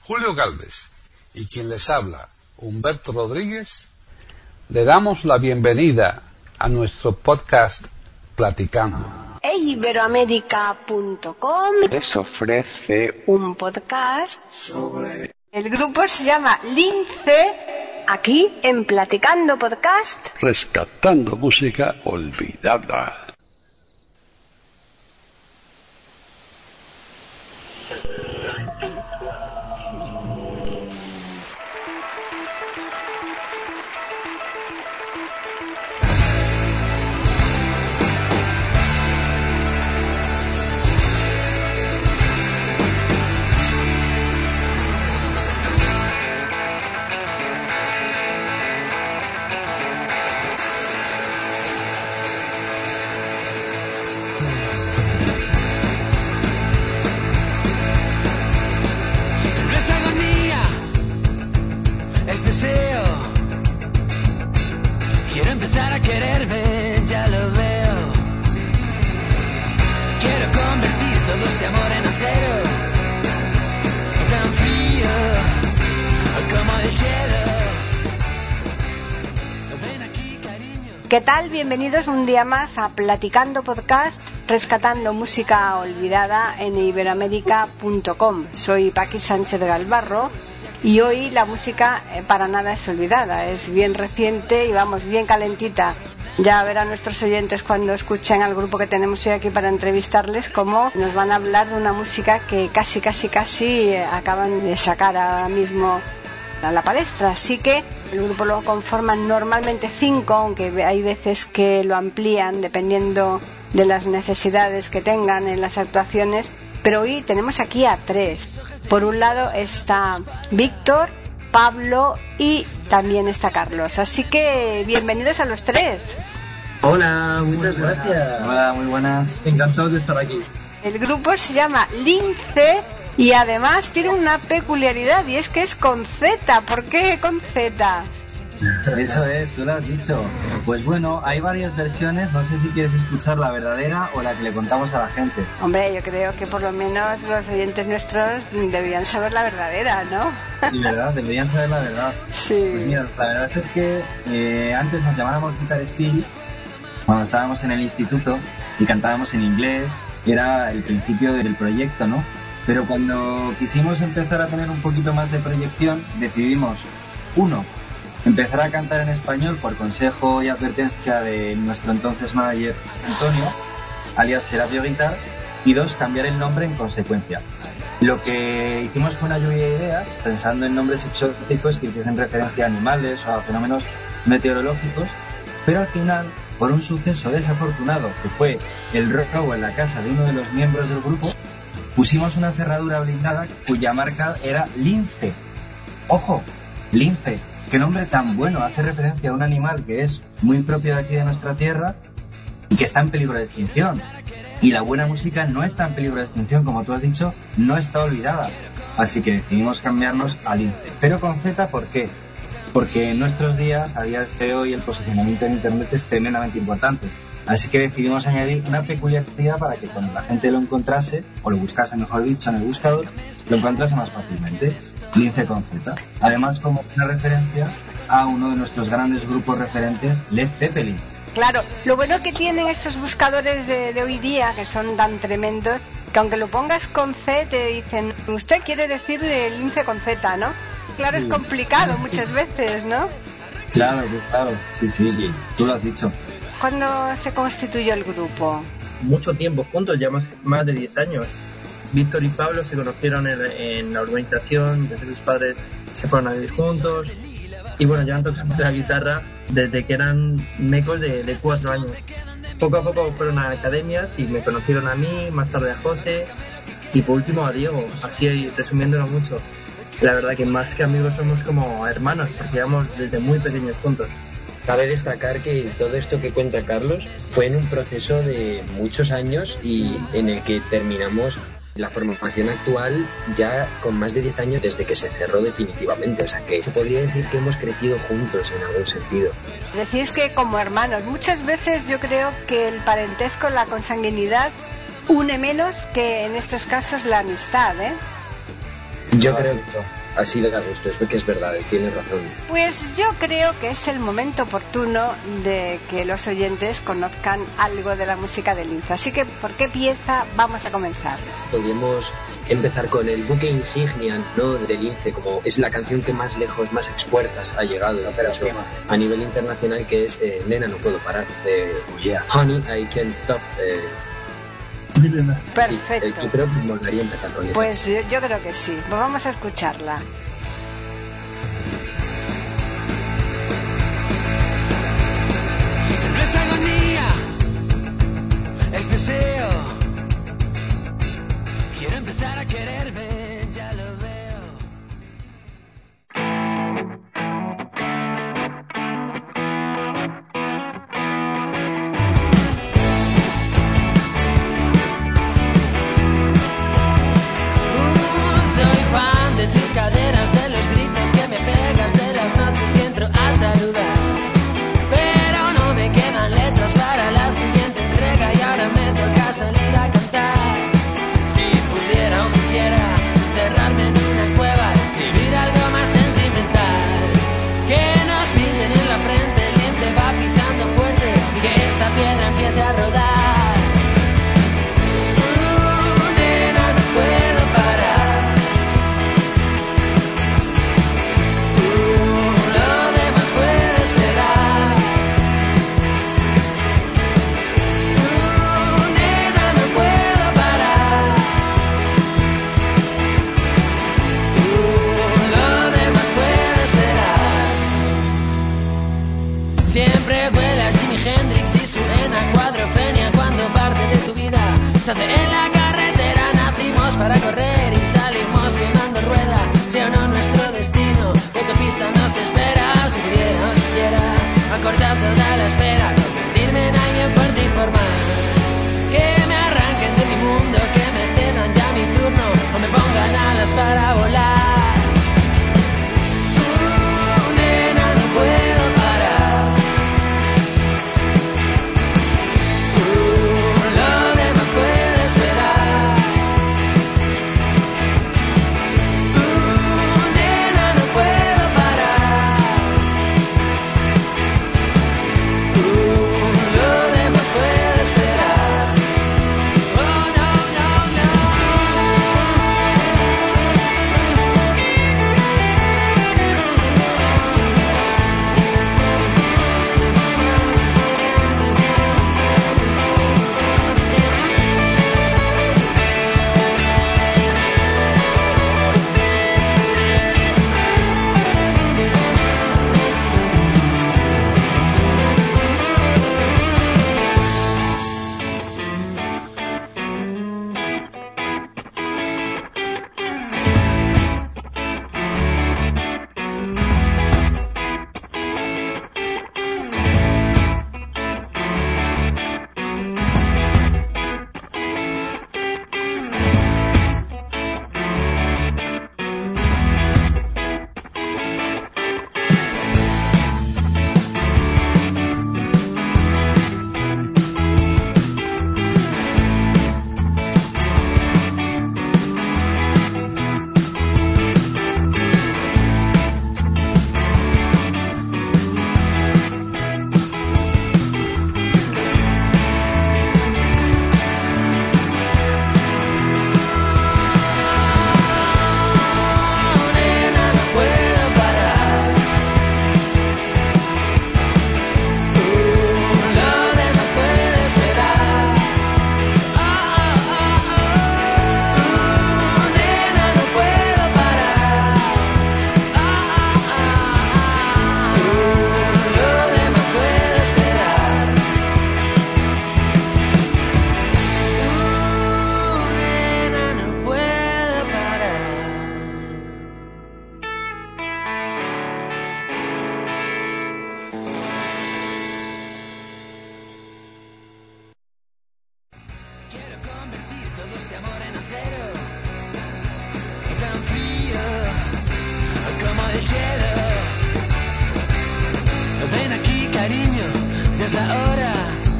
Julio Gálvez y quien les habla, Humberto Rodríguez, le damos la bienvenida a nuestro podcast Platicando. Iberoamérica.com les ofrece un podcast sobre... El grupo se llama Lince, aquí en Platicando Podcast, rescatando música olvidada. Quiero empezar a quererme, ya lo veo. Quiero convertir todo este amor en acero, tan frío como el hielo. Ven aquí, cariño. ¿Qué tal? Bienvenidos un día más a Platicando Podcast, rescatando música olvidada en Iberoamérica.com. Soy Paqui Sánchez Galvarro. Y hoy la música para nada es olvidada, es bien reciente y vamos, bien calentita. Ya verán nuestros oyentes cuando escuchen al grupo que tenemos hoy aquí para entrevistarles cómo nos van a hablar de una música que casi acaban de sacar ahora mismo a la palestra. Así que el grupo lo conforman normalmente 5, aunque hay veces que lo amplían dependiendo de las necesidades que tengan en las actuaciones. Pero hoy tenemos aquí a 3. Por un lado está Víctor, Pablo y también está Carlos. Así que bienvenidos a los 3. Hola, muchas gracias. Hola, muy buenas. Encantados de estar aquí. El grupo se llama Lince y además tiene una peculiaridad y es que es con Z. ¿Por qué con Z? Eso es, tú lo has dicho. Pues bueno, hay varias versiones, no sé si quieres escuchar la verdadera o la que le contamos a la gente. Hombre, yo creo que por lo menos los oyentes nuestros deberían saber la verdadera, ¿no? Sí, ¿verdad? Deberían saber la verdad. Sí. Pues mira, la verdad es que antes nos llamábamos Guitar Steel cuando estábamos en el instituto y cantábamos en inglés, era el principio del proyecto, ¿no? Pero cuando quisimos empezar a tener un poquito más de proyección, decidimos, 1, empezar a cantar en español por consejo y advertencia de nuestro entonces manager Antonio, alias Serapio Guitar, y 2, cambiar el nombre en consecuencia. Lo que hicimos fue una lluvia de ideas, pensando en nombres exóticos que hiciesen referencia a animales o a fenómenos meteorológicos, pero al final, por un suceso desafortunado que fue el robo en la casa de uno de los miembros del grupo, pusimos una cerradura blindada cuya marca era Lince. ¡Ojo! Lince. ¡Qué nombre tan bueno! Hace referencia a un animal que es muy propio de aquí de nuestra tierra y que está en peligro de extinción. Y la buena música no está en peligro de extinción, como tú has dicho, no está olvidada. Así que decidimos cambiarnos a Lince. Pero con Z, ¿por qué? Porque en nuestros días, a día de hoy, el posicionamiento en Internet es tremendamente importante. Así que decidimos añadir una peculiaridad para que cuando la gente lo encontrase, o lo buscase, mejor dicho, en el buscador, lo encontrase más fácilmente. Lince con Z. Además, como una referencia a uno de nuestros grandes grupos referentes, Led Zeppelin. Claro, lo bueno que tienen estos buscadores de hoy día, que son tan tremendos, que aunque lo pongas con Z, te dicen, usted quiere decir Lince con Z, ¿no? Claro, sí. Es complicado muchas veces, ¿no? Claro, sí, tú lo has dicho. ¿Cuándo se constituyó el grupo? Mucho tiempo juntos, ya más de 10 años. Víctor y Pablo se conocieron en la urbanización, desde sus padres se fueron a vivir juntos. Y bueno, llevan tocando la guitarra desde que eran mecos de 4 años. Poco a poco fueron a academias y me conocieron a mí, más tarde a José y por último a Diego, así resumiéndolo mucho. La verdad que más que amigos somos como hermanos, porque llevamos desde muy pequeños juntos. Cabe destacar que todo esto que cuenta Carlos fue en un proceso de muchos años y en el que terminamos la formación actual ya con más de 10 años desde que se cerró definitivamente. O sea que se podría decir que hemos crecido juntos en algún sentido. Decís que como hermanos, muchas veces yo creo que el parentesco, la consanguinidad, une menos que en estos casos la amistad, ¿eh? Yo creo así da gusto, es que es verdad, tienes razón. Pues yo creo que es el momento oportuno de que los oyentes conozcan algo de la música de Lince. Así que, ¿por qué pieza vamos a comenzar? Podríamos empezar con el buque insignia, ¿no?, de Lince, como es la canción que más lejos, más expuertas ha llegado a nivel internacional, que es Nena, no puedo parar, Honey, I Can't Stop. Perfecto. Sí, yo creo que volvería a empezar con eso. Pues yo creo que sí. Pues vamos a escucharla. No es agonía, es deseo. Quiero empezar a quererme, ya lo veo. Soy fan de tus caderas, de los gritos que me pegas, de las noches que entro a saludar. Pero no me quedan letras para la siguiente entrega y ahora me toca salir a cantar. Si pudiera o quisiera encerrarme en una cueva, escribir algo más sentimental, que nos pinten en la frente, el Lince va pisando fuerte y que esta piedra empiece a rodar. Nena, no puedo parar. Lo demás puede esperar. Nena, no puedo parar. Lo demás puede esperar. Siempre huele a Jimi Hendrix y suena cuadrofenia cuando parte de tu vida se hace en la carretera. Nacimos para correr y salimos quemando rueda. Sea o no nuestro destino, que autopista nos espera. Si pudiera o quisiera acortar toda la espera, convertirme en alguien fuerte y formal, que me arranquen de mi mundo, que me cedan ya mi turno o me pongan alas para volar. Nena, no puedo parar. Lo demás puede esperar. Nena, no puedo parar. Lo demás puede esperar. Oh, no, no, no. Nena, no puedo parar. Lo demás puede esperar. Nena, no puedo parar. Lo demás puede esperar. Nena, no puedo parar. Quiero convertir todo este amor en acero, tan frío como el hielo. Ven aquí, cariño, ya es la hora.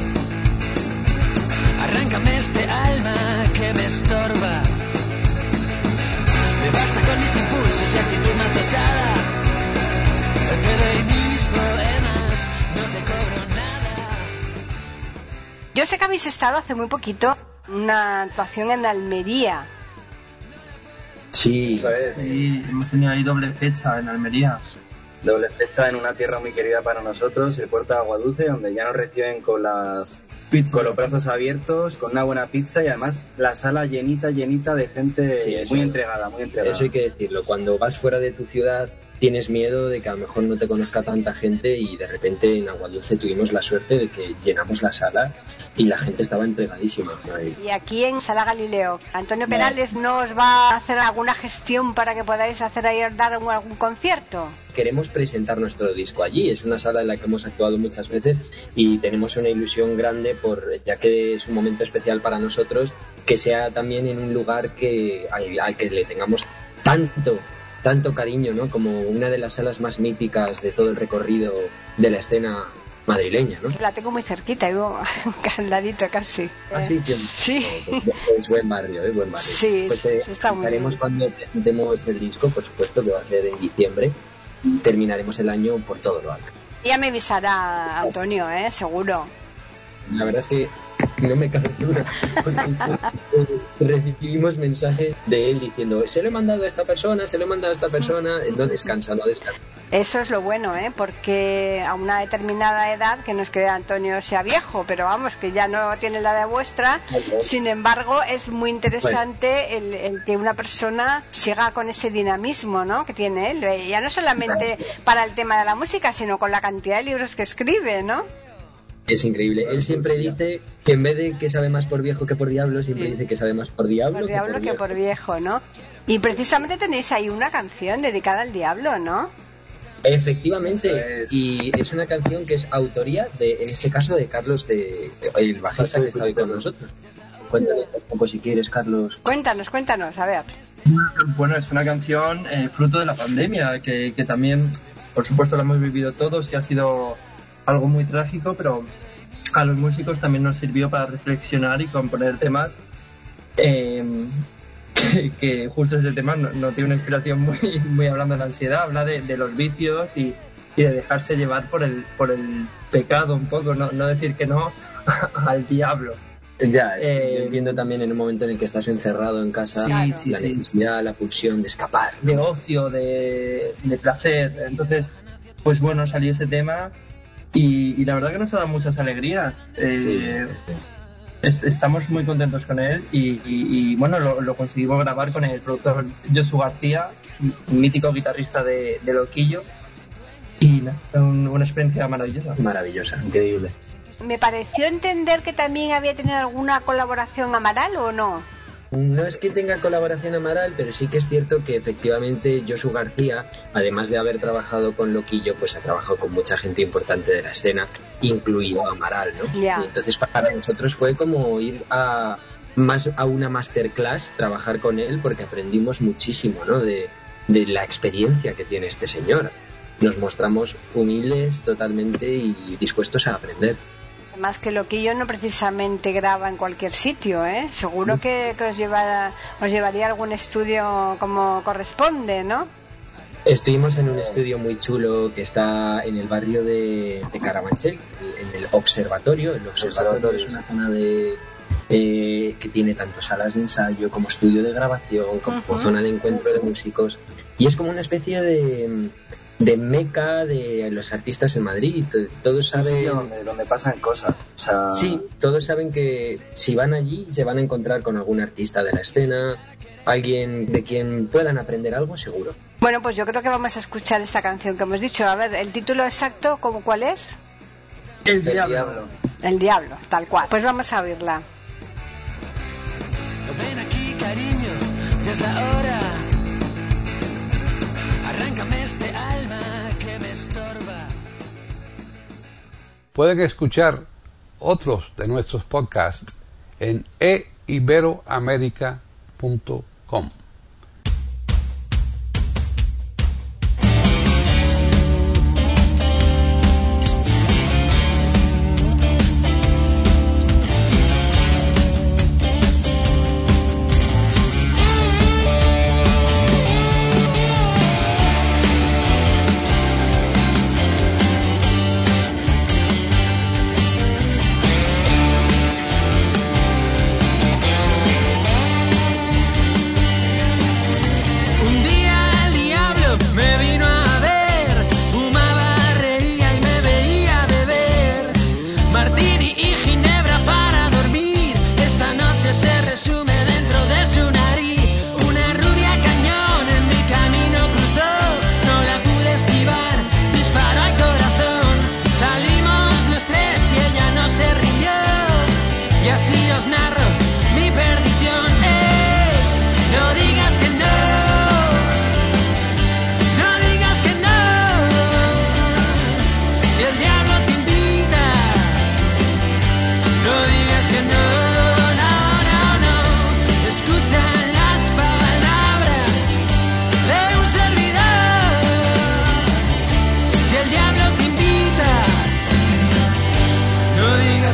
Arráncame este alma que me estorba. Me basta con mis impulsos y actitudes. sosada, te doy mis poemas, no te cobro nada. Yo sé que habéis estado hace muy poquito en una actuación en Almería. Sí, Eso es. Sí, hemos tenido ahí doble fecha en Almería. doble fecha en una tierra muy querida para nosotros, el puerto de Aguadulce, donde ya nos reciben con los brazos abiertos, con una buena pizza y además la sala llenita de gente Sí, muy entregada. Eso hay que decirlo. Cuando vas fuera de tu ciudad tienes miedo de que a lo mejor no te conozca tanta gente y de repente en Aguadulce tuvimos la suerte de que llenamos la sala y la gente estaba entregadísima. Y aquí en Sala Galileo, Antonio Perales nos va a hacer alguna gestión para que podáis hacer ahí, dar algún concierto. Queremos presentar nuestro disco allí. Es una sala en la que hemos actuado muchas veces y tenemos una ilusión grande, ya que es un momento especial para nosotros, que sea también en un lugar al que le tengamos tanto cariño, ¿no? Como una de las salas más míticas de todo el recorrido de la escena madrileña, ¿no? La tengo muy cerquita, vivo al ladito casi. Así que sí. Es buen barrio, es buen barrio. Sí, pues está muy haremos bien. cuando presentemos el disco, por supuesto que va a ser en diciembre. Terminaremos el año por todo lo alto. Ya me avisará Antonio, seguro. La verdad es que no me cabe duda, porque recibimos mensajes de él diciendo se lo he mandado a esta persona, no descansa. Eso es lo bueno, porque a una determinada edad, que no es que Antonio sea viejo, pero vamos, que ya no tiene la edad vuestra, sin embargo es muy interesante el que una persona siga con ese dinamismo, ¿no?, que tiene él, ya no solamente para el tema de la música, sino con la cantidad de libros que escribe, ¿no? Es increíble. Él siempre dice que en vez de que sabe más por viejo que por diablo, siempre dice que sabe más por diablo, que por viejo, ¿no? Y precisamente tenéis ahí una canción dedicada al diablo, ¿no? Efectivamente, y es una canción que es autoría en este caso de Carlos, el bajista que está hoy con nosotros. Cuéntanos un poco si quieres, Carlos. Cuéntanos, a ver. Bueno, es una canción fruto de la pandemia, que también, por supuesto, la hemos vivido todos y ha sido algo muy trágico, pero a los músicos también nos sirvió para reflexionar y componer temas que justo ese tema no tiene una inspiración muy hablando de la ansiedad, habla de los vicios y de dejarse llevar por el pecado un poco, no decir que no al diablo. Ya, yo entiendo también en un momento en el que estás encerrado en casa, la necesidad, la pulsión de escapar, de ocio, de placer. Entonces, pues bueno, salió ese tema y la verdad que nos ha dado muchas alegrías. Estamos muy contentos con él y bueno, lo conseguimos grabar con el productor Josu García, un mítico guitarrista de Loquillo, y una experiencia maravillosa, increíble. Me pareció entender que también había tenido alguna colaboración Amaral, ¿o no? No es que tenga colaboración Amaral, pero sí que es cierto que efectivamente Josu García, además de haber trabajado con Loquillo, pues ha trabajado con mucha gente importante de la escena, incluido Amaral, ¿no? Yeah. Y entonces para nosotros fue como ir a una masterclass, trabajar con él, porque aprendimos muchísimo, ¿no?, de la experiencia que tiene este señor. Nos mostramos humildes totalmente y dispuestos a aprender. Más que Loquillo no precisamente graba en cualquier sitio, Seguro que os llevaría a algún estudio como corresponde, ¿no? Estuvimos en un estudio muy chulo que está en el barrio de Carabanchel, en el Observatorio. El Observatorio es una zona que tiene tanto salas de ensayo como estudio de grabación, como zona de encuentro de músicos. Y es como una especie de meca de los artistas en Madrid. Todos saben donde pasan cosas, o sea... Sí, todos saben que si van allí se van a encontrar con algún artista de la escena, alguien de quien puedan aprender algo, seguro. Bueno, pues yo creo que vamos a escuchar esta canción que hemos dicho. A ver, el título exacto, ¿cuál es? El Diablo. El Diablo, tal cual. Pues vamos a oírla. Ven aquí, cariño, ya es la hora. Arráncame este alma que me estorba. Pueden escuchar otros de nuestros podcasts en eiberoamerica.com.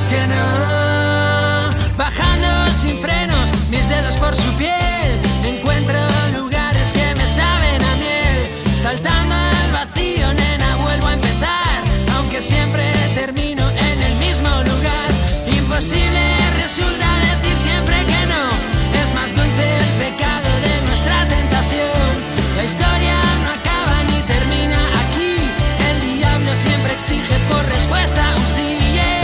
digas que no. Bajando sin frenos, mis dedos por su piel, encuentro lugares que me saben a miel. Saltando al vacío, nena, vuelvo a empezar, aunque siempre termino en el mismo lugar. Imposible resulta decir siempre que no, es más dulce el pecado de nuestra tentación. La historia no acaba ni termina aquí, el diablo siempre exige por respuesta un sí.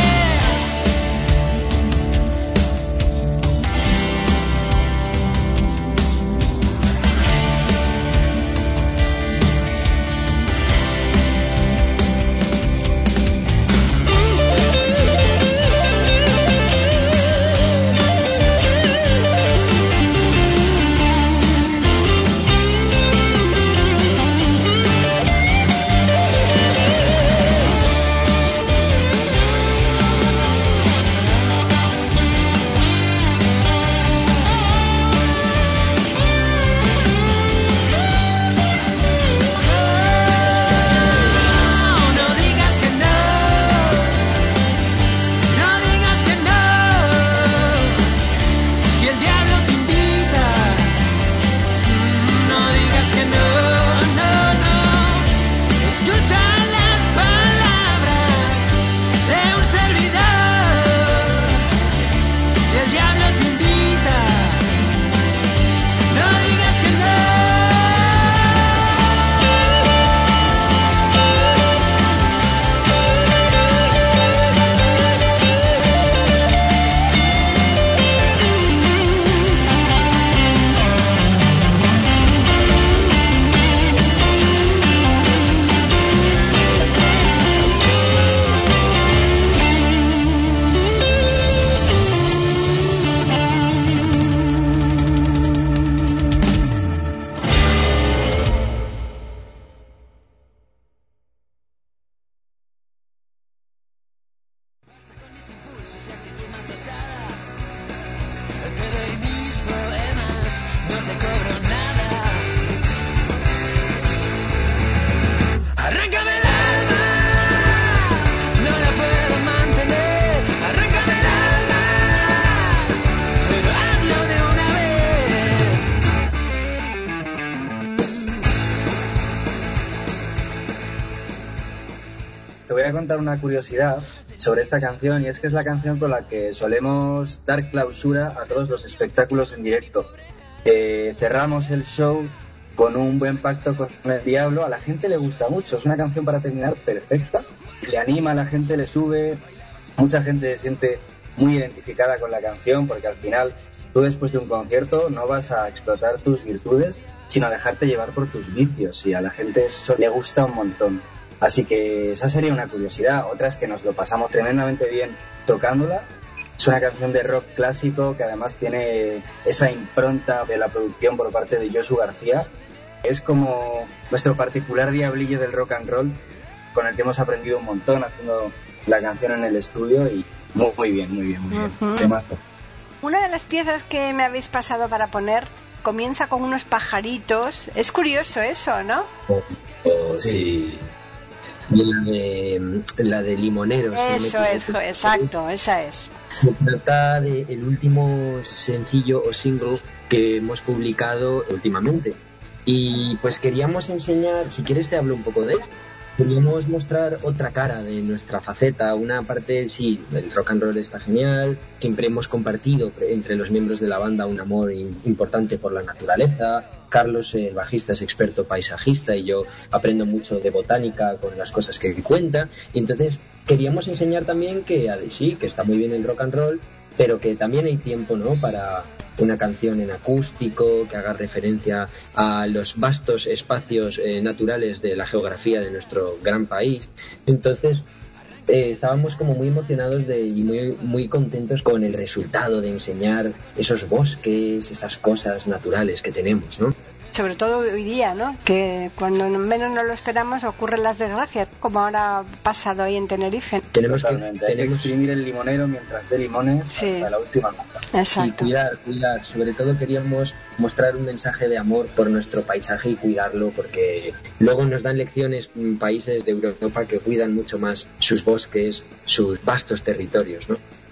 Te voy a contar una curiosidad sobre esta canción, y es que es la canción con la que solemos dar clausura a todos los espectáculos en directo. Cerramos el show con un buen pacto con el diablo. A la gente le gusta mucho, es una canción para terminar perfecta, le anima a la gente, le sube, mucha gente se siente muy identificada con la canción, porque al final tú después de un concierto no vas a explotar tus virtudes, sino a dejarte llevar por tus vicios, y a la gente eso le gusta un montón. Así que esa sería una curiosidad. Otra es que nos lo pasamos tremendamente bien tocándola. Es una canción de rock clásico que además tiene esa impronta de la producción por parte de Josu García. Es como nuestro particular diablillo del rock and roll, con el que hemos aprendido un montón haciendo la canción en el estudio, y muy bien. Uh-huh. Temazo. Una de las piezas que me habéis pasado para poner comienza con unos pajaritos. Es curioso eso, ¿no? Sí. La de Limonero. Eso es, exacto, esa es. Se trata del último sencillo o single que hemos publicado últimamente. Y pues queríamos enseñar, si quieres te hablo un poco de él. Queríamos mostrar otra cara de nuestra faceta, una parte, sí, el rock and roll está genial, siempre hemos compartido entre los miembros de la banda un amor importante por la naturaleza. Carlos, el bajista, es experto paisajista y yo aprendo mucho de botánica con las cosas que cuenta, y entonces queríamos enseñar también que sí, que está muy bien el rock and roll, pero que también hay tiempo, ¿no?, para una canción en acústico que haga referencia a los vastos espacios naturales de la geografía de nuestro gran país. Entonces estábamos como muy emocionados y muy contentos con el resultado de enseñar esos bosques, esas cosas naturales que tenemos, ¿no? Sobre todo hoy día, ¿no? Que cuando menos nos lo esperamos ocurren las desgracias, como ahora ha pasado hoy en Tenerife. Tenemos que exprimir el limonero mientras dé limones, sí, hasta la última copa. Exacto. Y cuidar. Sobre todo queríamos mostrar un mensaje de amor por nuestro paisaje y cuidarlo, porque luego nos dan lecciones países de Europa que cuidan mucho más sus bosques, sus vastos territorios, ¿no?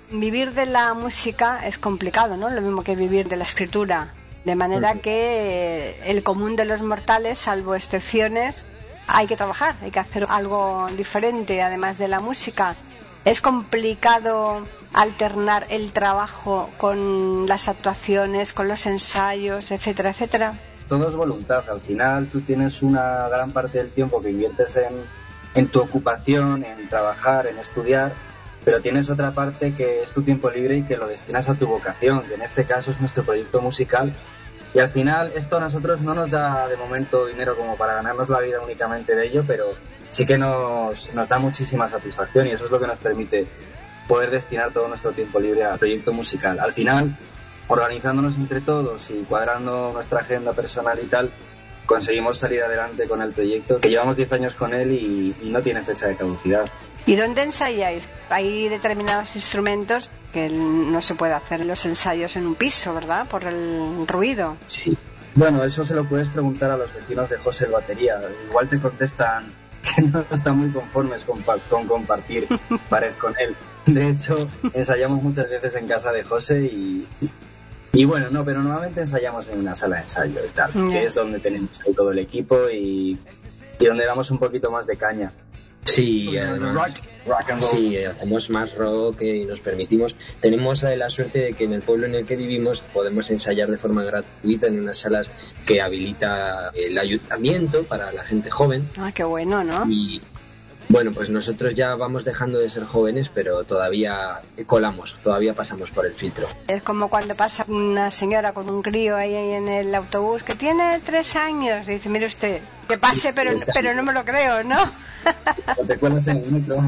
vivir de la música es complicado, ¿no? Lo mismo que vivir de la escritura. De manera que el común de los mortales, salvo excepciones, hay que trabajar, hay que hacer algo diferente además de la música. Es complicado alternar el trabajo con las actuaciones, con los ensayos, etcétera, etcétera. Todo es voluntad. Al final tú tienes una gran parte del tiempo que inviertes en tu ocupación, en trabajar, en estudiar, pero tienes otra parte que es tu tiempo libre y que lo destinas a tu vocación, que en este caso es nuestro proyecto musical. Y al final esto a nosotros no nos da de momento dinero como para ganarnos la vida únicamente de ello, pero sí que nos da muchísima satisfacción y eso es lo que nos permite poder destinar todo nuestro tiempo libre al proyecto musical. Al final, organizándonos entre todos y cuadrando nuestra agenda personal y tal, conseguimos salir adelante con el proyecto, que llevamos 10 años con él y no tiene fecha de caducidad. ¿Y dónde ensayáis? Hay determinados instrumentos que no se puede hacer los ensayos en un piso, ¿verdad? Por el ruido. Sí. Bueno, eso se lo puedes preguntar a los vecinos de José el batería. Igual te contestan que no están muy conformes con compartir pared con él. De hecho, ensayamos muchas veces en casa de José y bueno, no, pero normalmente ensayamos en una sala de ensayo y tal, que es donde tenemos ahí todo el equipo y donde damos un poquito más de caña. Sí, además, rock and roll. sí, hacemos más rock y nos permitimos. Tenemos la suerte de que en el pueblo en el que vivimos podemos ensayar de forma gratuita en unas salas que habilita el ayuntamiento para la gente joven. Ah, qué bueno, ¿no? Y bueno, pues nosotros ya vamos dejando de ser jóvenes, pero todavía colamos, todavía pasamos por el filtro. Es como cuando pasa una señora con un crío ahí en el autobús que tiene 3 años y dice, mire usted, que pase, pero no me lo creo, ¿no? O te cuelas en el metro.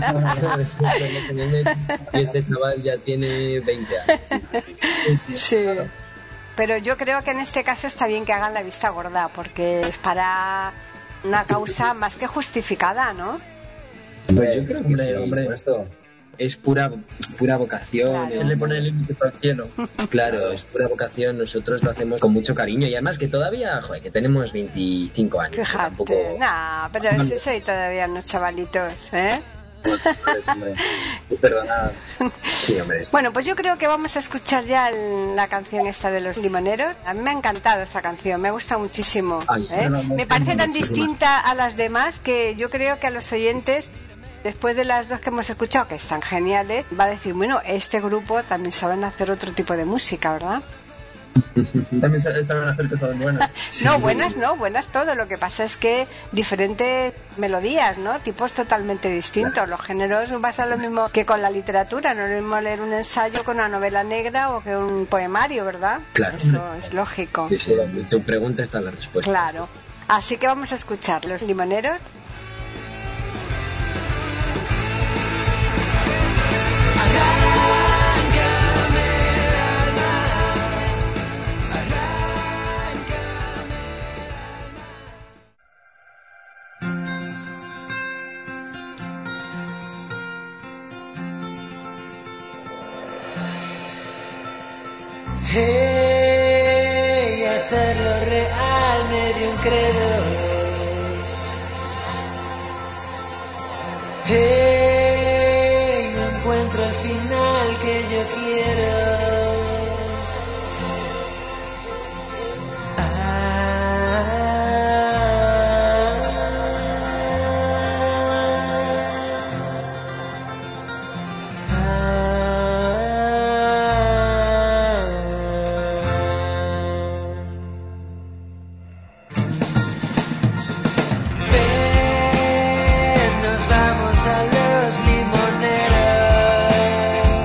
Y este chaval ya tiene 20 años. Sí. Pero yo creo que en este caso está bien que hagan la vista gorda, porque es para una causa más que justificada, ¿no? Pues yo creo que sí, hombre. Es pura vocación. Claro. Él le pone el límite para el cielo. Claro, es pura vocación. Nosotros lo hacemos con mucho cariño y además que todavía, joder, que tenemos 25 años. Fíjate, Tampoco... pero si soy todavía unos chavalitos, ¿eh? Hombre, perdona. Sí, hombre. Bueno, pues yo creo que vamos a escuchar ya la canción esta de Los Limoneros. A mí me ha encantado esta canción, me ha gustado muchísimo. Ay, ¿eh? Me parece tan distinta a las demás que yo creo que a los oyentes, después de las dos que hemos escuchado, que están geniales, va a decir, bueno, este grupo también saben hacer otro tipo de música, ¿verdad? También saben hacer cosas buenas. No, buenas todo. Lo que pasa es que diferentes melodías, ¿no? Tipos totalmente distintos. Los géneros pasa lo mismo que con la literatura. No es lo mismo leer un ensayo con una novela negra o que un poemario, ¿verdad? Claro. Eso es lógico. Sí, sí, de tu pregunta está la respuesta. Claro. Así que vamos a escuchar Los Limoneros. Hey, hacerlo real me dio un credo. Hey, no encuentro el final que yo quiero. Ven, nos vamos a Los Limoneros.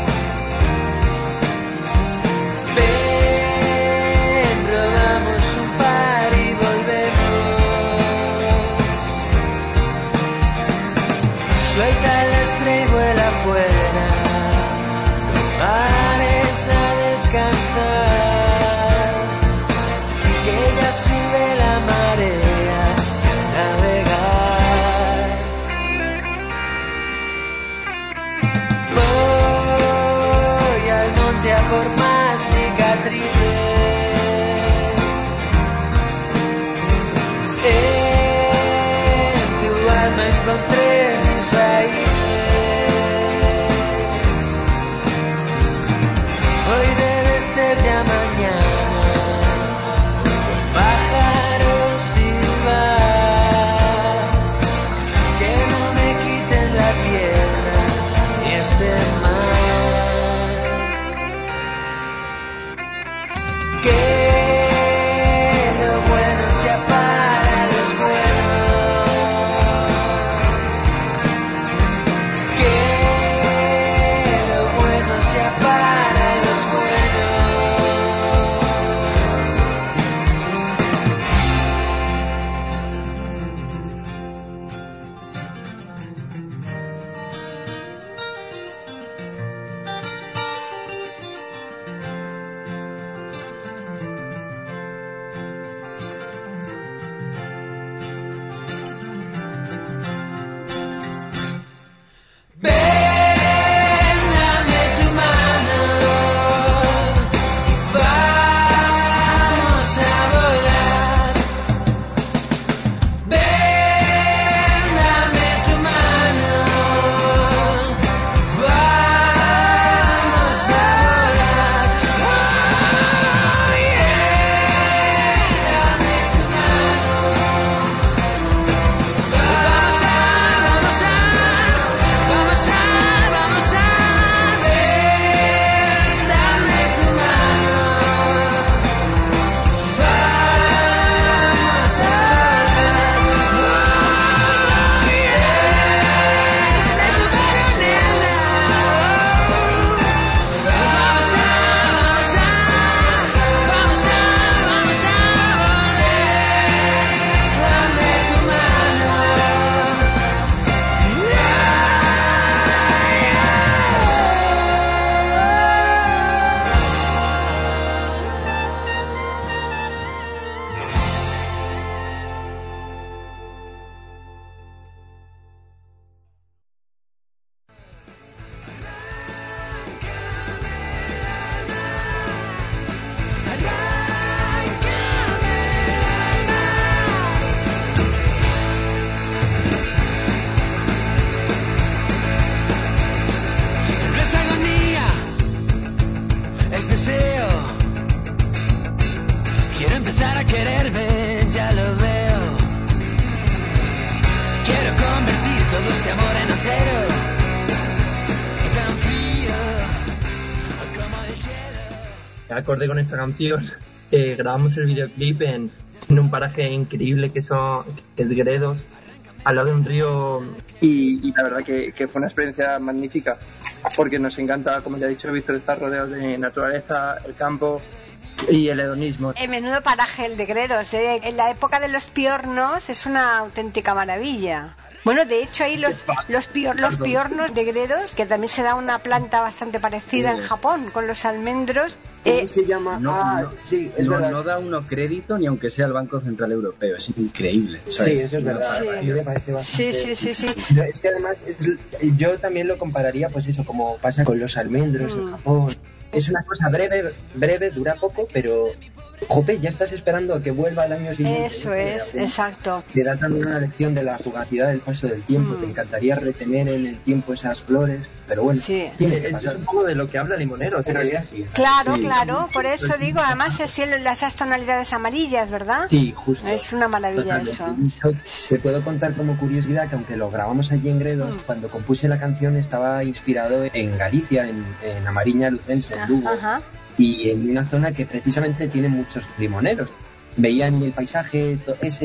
acorde con esta canción, grabamos el videoclip en un paraje increíble que es Gredos, al lado de un río, y la verdad que fue una experiencia magnífica, porque nos encanta, como ya he dicho Víctor, estar rodeados de naturaleza, el campo y el hedonismo. Menudo paraje el de Gredos, ¿eh? En la época de los piornos es una auténtica maravilla. Bueno, de hecho ahí los piornos de Gredos, que también se da una planta bastante parecida en Japón con los almendros. ¿Cómo se llama? Sí, no da uno crédito ni aunque sea el Banco Central Europeo, es increíble. Sí, eso es verdad. Sí. A mí me parece bastante... Sí. Es que además yo también lo compararía, pues eso, como pasa con los almendros en Japón. Es una cosa breve, dura poco, pero jope, ya estás esperando a que vuelva el año siguiente. Eso es, exacto. Te da también una lección de la fugacidad del paso del tiempo. Te encantaría retener en el tiempo esas flores, pero bueno. Sí. Es un poco de lo que habla Limoneros, en realidad. Sí. Claro, por eso digo, además es esas tonalidades amarillas, ¿verdad? Sí, justo. Es una maravilla. Totalmente. Eso. Te puedo contar como curiosidad que aunque lo grabamos allí en Gredos, cuando compuse la canción estaba inspirado en Galicia, en Amariña Lucense, en Lugo, y en una zona que precisamente tiene muchos limoneros. Veía en el paisaje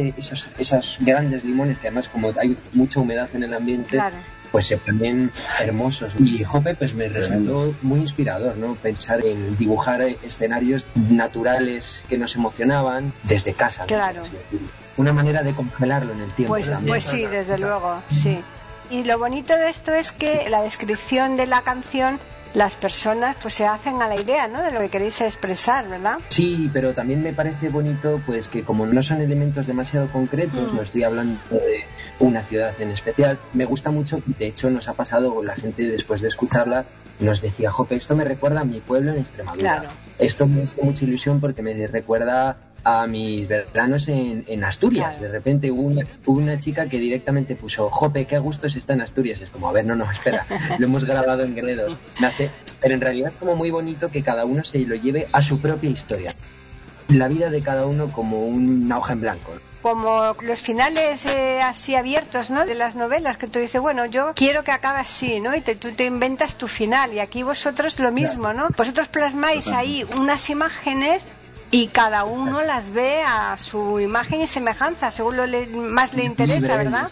esos grandes limones que además como hay mucha humedad en el ambiente, pues se ponen hermosos. Y jope, pues me resultó muy inspirador, ¿no? Pensar en dibujar escenarios naturales que nos emocionaban desde casa. Claro. ¿No? Una manera de congelarlo en el tiempo. Pues sí, desde luego, sí. Y lo bonito de esto es que la descripción de la canción, las personas pues se hacen a la idea, ¿no?, de lo que queréis expresar, ¿verdad? Sí, pero también me parece bonito pues que como no son elementos demasiado concretos, no estoy hablando de una ciudad en especial, me gusta mucho, de hecho nos ha pasado, la gente después de escucharla nos decía, jope, esto me recuerda a mi pueblo en Extremadura. Claro. Esto me hace mucha ilusión porque me recuerda a mis veranos en Asturias. Claro. De repente hubo una chica que directamente puso, jope, qué a gusto se está en Asturias. Es como, a ver, no, espera, lo hemos grabado en Gredos. Pero en realidad es como muy bonito que cada uno se lo lleve a su propia historia. La vida de cada uno como una hoja en blanco. Como los finales así abiertos, ¿no?, de las novelas, que tú dices, bueno, yo quiero que acabe así, ¿no? Y tú te inventas tu final. Y aquí vosotros lo mismo, ¿no? Vosotros plasmáis ahí unas imágenes y cada uno las ve a su imagen y semejanza, según lo más le interesa, ¿verdad?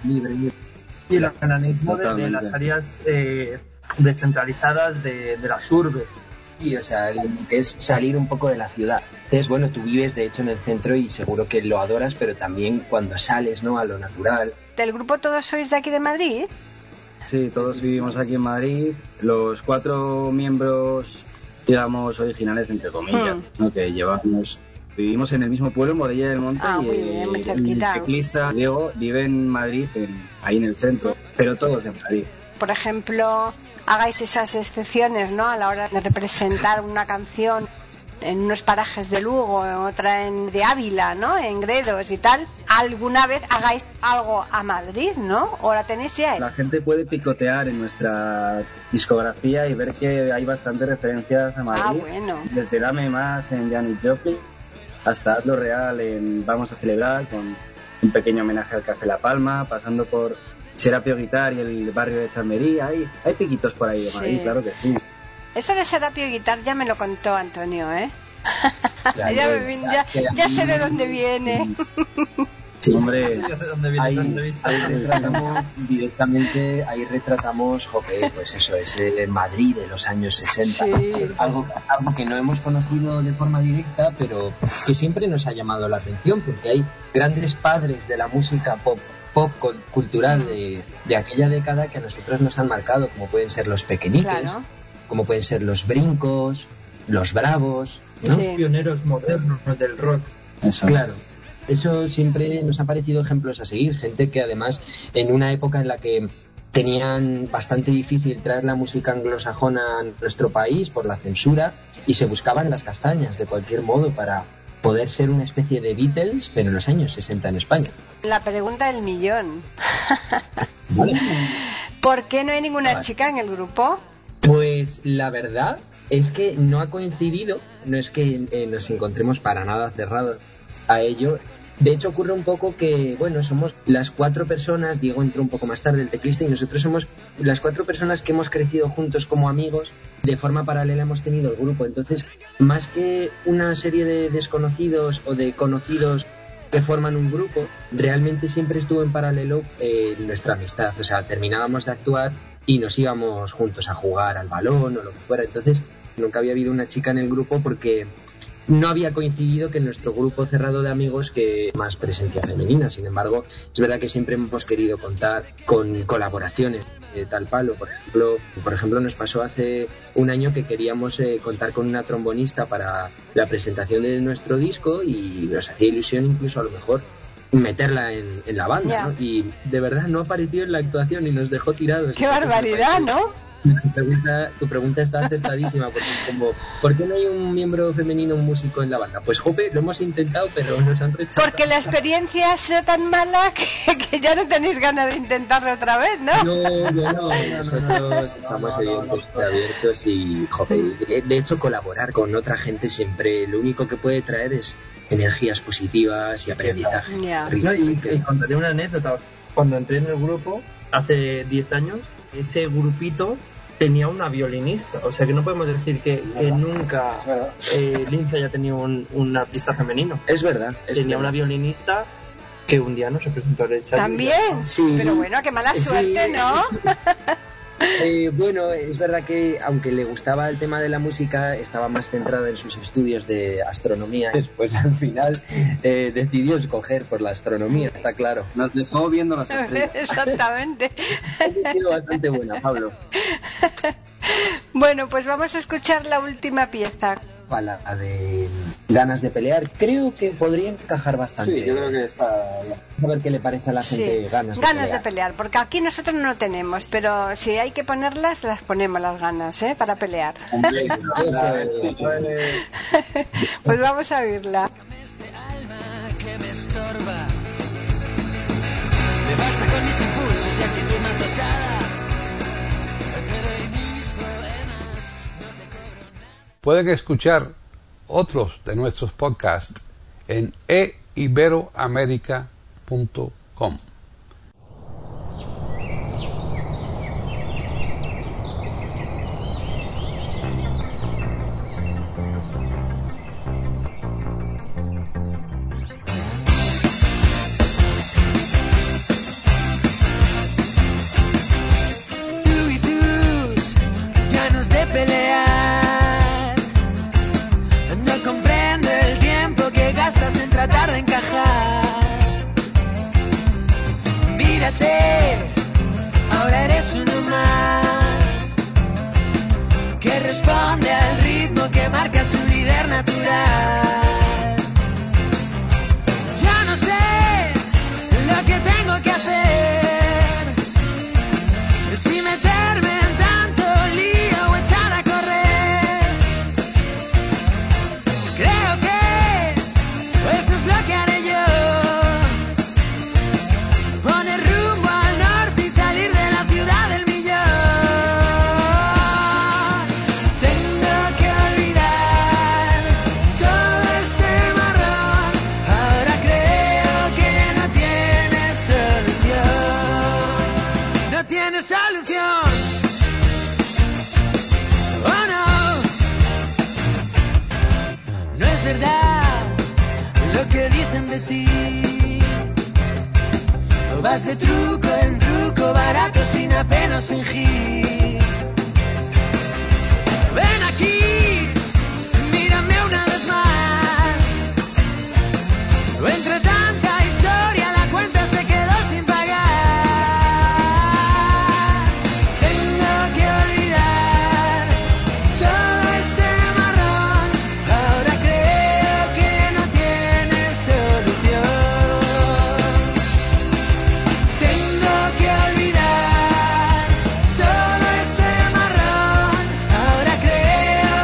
Y el organismo de las áreas descentralizadas de las urbes. Y, o sea, que es salir un poco de la ciudad. Entonces, bueno, tú vives de hecho en el centro y seguro que lo adoras, pero también cuando sales, ¿no?, a lo natural. ¿Del grupo todos sois de aquí de Madrid? Sí, todos vivimos aquí en Madrid. Los 4 miembros, digamos, originales, entre comillas, ¿no?, que vivimos en el mismo pueblo, en Morella del Monte, muy bien, muy cerquita. El ciclista Diego vive en Madrid, ahí en el centro, pero todos en Madrid. Por ejemplo, hagáis esas excepciones, ¿no?, a la hora de representar una canción en unos parajes de Lugo, en otra de Ávila, ¿no?, en Gredos y tal. ¿Alguna vez hagáis algo a Madrid, no? ¿O la tenéis ya? La gente puede picotear en nuestra discografía y ver que hay bastantes referencias a Madrid. Bueno. Desde Dame Más en Janis Joplin hasta Hazlo Real en Vamos a Celebrar, con un pequeño homenaje al Café La Palma, pasando por Serapio Guitar y el barrio de Chamberí. Hay piquitos por ahí de Madrid, claro que sí. Eso de Serapio Guitar ya me lo contó Antonio, ¿eh? Claro, ya sé de dónde viene. Sí, hombre, ahí retratamos, jope, pues eso, ese Madrid de los años 60. Sí. Algo que no hemos conocido de forma directa, pero que siempre nos ha llamado la atención, porque hay grandes padres de la música pop cultural de aquella década que a nosotros nos han marcado, como pueden ser los Pequeñiques, como pueden ser los Brincos, los Bravos, ¿no? Los pioneros modernos del rock. Eso. Claro. Eso siempre nos ha parecido ejemplos a seguir, gente que además en una época en la que tenían bastante difícil traer la música anglosajona a nuestro país por la censura y se buscaban las castañas de cualquier modo para poder ser una especie de Beatles, pero en los años 60 en España. La pregunta del millón. ¿Vale? ¿Por qué no hay ninguna chica en el grupo? Pues la verdad es que no ha coincidido, no es que nos encontremos para nada cerrados a ello. De hecho ocurre un poco que, bueno, somos las 4 personas, Diego entró un poco más tarde, el teclista, y nosotros somos las 4 personas que hemos crecido juntos como amigos. De forma paralela hemos tenido el grupo, entonces más que una serie de desconocidos o de conocidos que forman un grupo, realmente siempre estuvo en paralelo nuestra amistad. O sea, terminábamos de actuar y nos íbamos juntos a jugar al balón o lo que fuera. Entonces nunca había habido una chica en el grupo porque no había coincidido que en nuestro grupo cerrado de amigos que más presencia femenina. Sin embargo, es verdad que siempre hemos querido contar con colaboraciones de tal palo. Por ejemplo, nos pasó hace un año que queríamos contar con una trombonista para la presentación de nuestro disco y nos hacía ilusión incluso a lo mejor meterla en la banda, ¿no? Y de verdad no apareció en la actuación y nos dejó tirados. ¡Qué barbaridad!, ¿no? Tu pregunta está acertadísima, porque como, ¿por qué no hay un miembro femenino, un músico en la banda? Pues jope, lo hemos intentado, pero nos han rechazado. Porque la experiencia ha sido tan mala que ya no tenéis ganas de intentarlo otra vez, ¿no? No, nosotros estamos abiertos y, jope, de hecho colaborar con otra gente siempre lo único que puede traer es energías positivas y aprendizaje. No, y contaré una anécdota. Cuando entré en el grupo, hace 10 años, ese grupito tenía una violinista. O sea que no podemos decir que nunca Lince haya tenido un artista femenino. Es verdad. Tenía una violinista que un día no se presentó en el ensayo. También, sí. Pero bueno, qué mala suerte, sí. ¿no? Bueno, es verdad que aunque le gustaba el tema de la música, estaba más centrada en sus estudios de astronomía. Pues al final decidió escoger por la astronomía, está claro. Nos dejó viendo las estrellas. Exactamente. Ha sido bastante buena, Pablo. Bueno, pues vamos a escuchar la última pieza. La de Ganas de pelear, creo que podría encajar bastante. Sí, yo creo que está... A ver qué le parece a la gente. Sí, ganas de pelear, porque aquí nosotros no lo tenemos, pero si hay que ponerlas, las ponemos las ganas, para pelear. Pues vamos a oírla. Me basta con mis impulsos y actitud más osada. Pueden escuchar otros de nuestros podcasts en eiberoamerica.com. Tú y tus ganas de pelear. No comprendo el tiempo que gastas en tratar de encajar. Mírate, ahora eres uno más que responde al ritmo que marca su líder natural. Ya no sé lo que tengo que hacer, si meterme en tanto lío o echar a correr. Creo que eso es lo que haré yo, poner rumbo al norte y salir de la ciudad del millón. Tengo que olvidar todo este marrón, ahora creo que no tiene solución. No tiene solución. Oh no, no es verdad lo que dicen de ti. Vas de truco en truco, barato sin apenas fingir. Ven aquí, mírame una vez más. Entre tanta historia la cuenta se quedó sin pagar. Tengo que olvidar todo este marrón, ahora creo que no tiene solución. Tengo que olvidar todo este marrón, ahora creo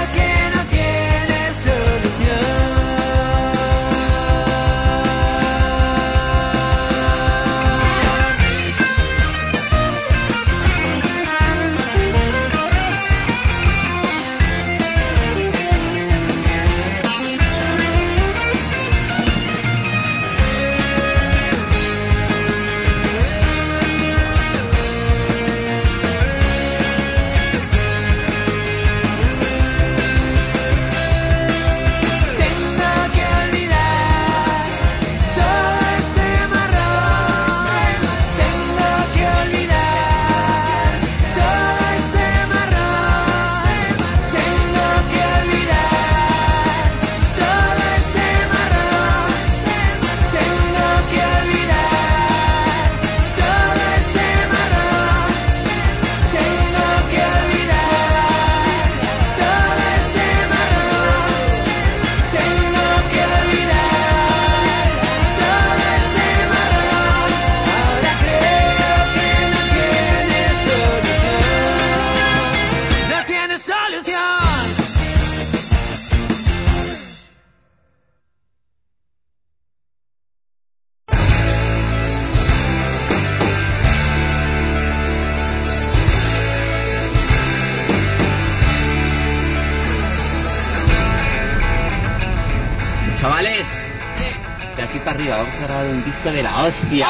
arriba, vamos a grabar un disco de la hostia.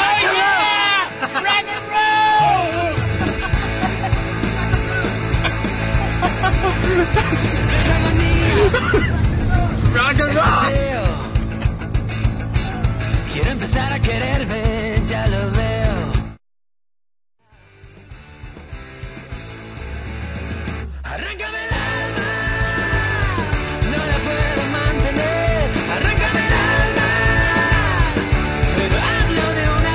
Rock and roll. Quiero empezar a quererme, ya lo veo. Arráncame el alma, no la puedo mantener. Arráncame el alma, pero hazlo de una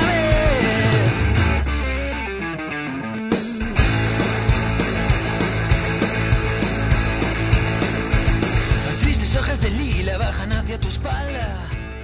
vez. Las tristes hojas de lila bajan hacia tu espalda.